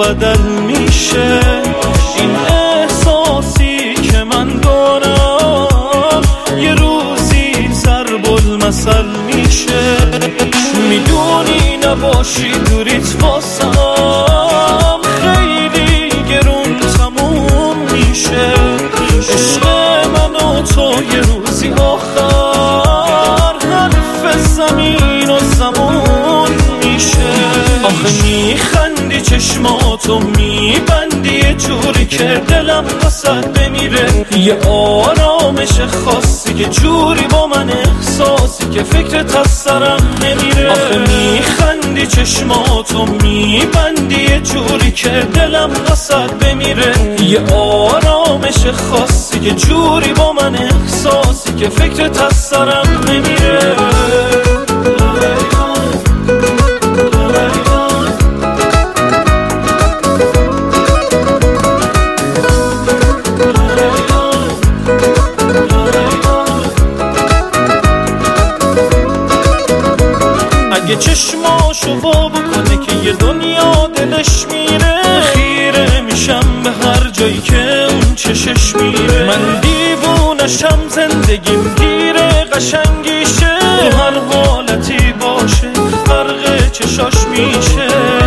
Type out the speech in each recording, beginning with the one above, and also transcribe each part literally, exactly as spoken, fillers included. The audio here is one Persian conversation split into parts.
بدل میشه. این احساسی که من دارم یه روزی ضرب المثل میشه. میدونی نباشی دوریت واسم خیلی گرون تموم میشه. عشق من و تو یه روزی آخر حرف زمین و زمان میشه. آخه میخندی چشماتو میبندی یه جوری که دلم واسه بمیره. یه آرامش خاصی که جوری با من احساسی که فکرت از سرم نمیره. آخه میخندی چشماتو میبندی یه جوری که دلم واسه بمیره. یه آرامش خاصی که جوری با من احساسی که فکرت از سرم نمیره. اگه چشماشو وا بکنه که یه دنیا دلش میره، خیره میشم به هر جایی که اون چشش میره. من دیوونشم زندگیم گیره قشنگیشه، تو هر حالتی باشه فرق چشاش میشه.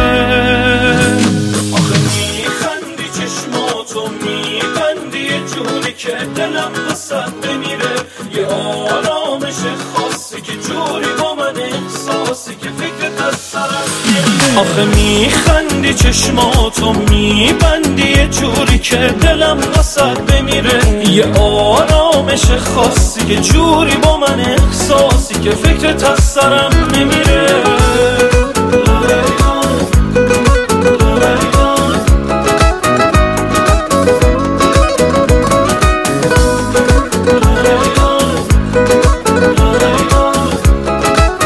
آخه میخندی چشماتو میبندی یه جوری که دلم واسه بمیره. یه آرامش خاصی که جوری با من احساسی که فکرت از سرم نمیره. آخه میخندی چشماتو میبندی یه جوری که دلم واسه بمیره. یه آرامش خاصی که جوری با من احساسی که فکرت از سرم نمیره.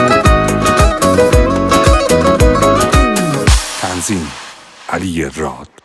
تنظیم علی راد.